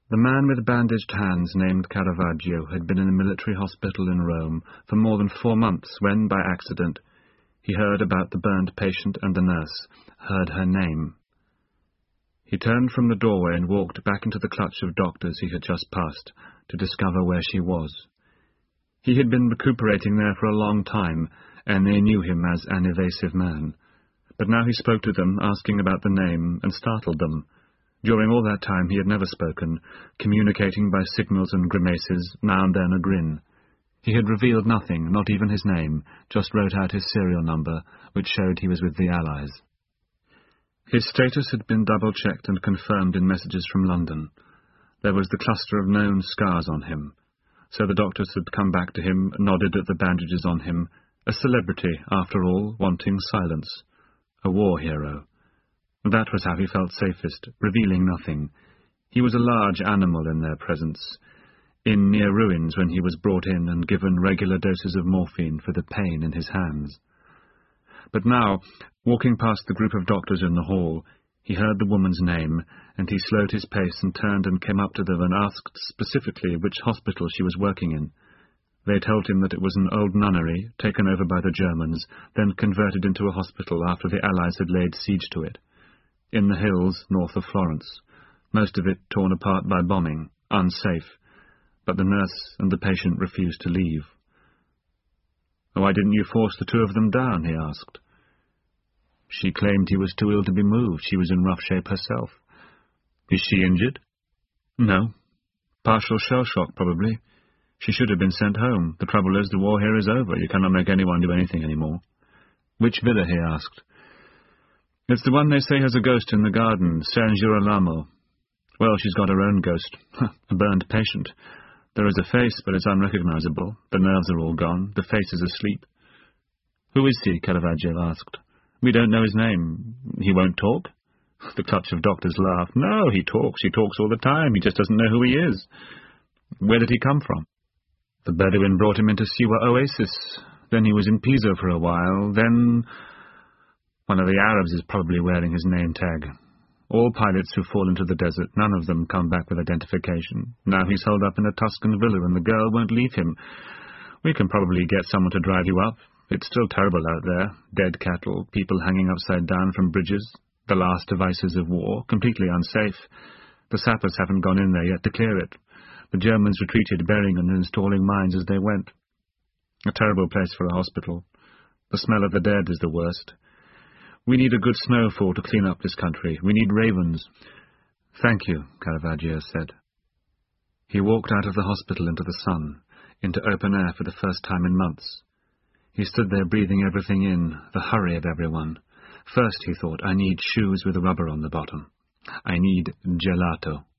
The man with bandaged hands named Caravaggio had been in a military hospital in Rome for more than 4 months when, by accident, he heard about the burned patient and the nurse, heard her name. He turned from the doorway and walked back into the clutch of doctors he had just passed to discover where she was. He had been recuperating there for a long time, and they knew him as an evasive man. But now he spoke to them, asking about the name, and startled them. During all that time he had never spoken, communicating by signals and grimaces, now and then a grin. He had revealed nothing, not even his name, just wrote out his serial number, which showed he was with the Allies. His status had been double-checked and confirmed in messages from London. There was the cluster of known scars on him. So the doctors had come back to him, nodded at the bandages on him. A celebrity, after all, wanting silence. A war hero. That was how he felt safest, revealing nothing. He was a large animal in their presence, in near ruins when he was brought in and given regular doses of morphine for the pain in his hands. But now, walking past the group of doctors in the hall, he heard the woman's name, and he slowed his pace and turned and came up to them and asked specifically which hospital she was working in. They told him that it was an old nunnery, taken over by the Germans, then converted into a hospital after the Allies had laid siege to it. In the hills north of Florence, most of it torn apart by bombing, unsafe, but the nurse and the patient refused to leave. "Why didn't you force the 2 of them down?" he asked. "She claimed he was too ill to be moved. She was in rough shape herself." "Is she injured?" "No. Partial shell shock, probably. She should have been sent home. The trouble is, the war here is over. You cannot make anyone do anything anymore." "Which villa?" he asked. "It's the one they say has a ghost in the garden, San Girolamo. Well, she's got her own ghost. A burned patient. There is a face, but it's unrecognizable. The nerves are all gone. The face is asleep." "Who is he?" Caravaggio asked. "We don't know his name. He won't talk?" The clutch of doctors laughed. "No, he talks. He talks all the time. He just doesn't know who he is." "Where did he come from?" "The Bedouin brought him into Siwa Oasis. Then he was in Pisa for a while. Then one of the Arabs is probably wearing his name tag. All pilots who fall into the desert, none of them come back with identification. Now he's holed up in a Tuscan villa and the girl won't leave him. We can probably get someone to drive you up. It's still terrible out there. Dead cattle, people hanging upside down from bridges, the last devices of war, completely unsafe. The sappers haven't gone in there yet to clear it. The Germans retreated, burying and installing mines as they went. A terrible place for a hospital. The smell of the dead is the worst. We need a good snowfall to clean up this country. We need ravens." "Thank you," Caravaggio said. He walked out of the hospital into the sun, into open air for the first time in months. He stood there breathing everything in, the hurry of everyone. First, he thought, I need shoes with rubber on the bottom. I need gelato.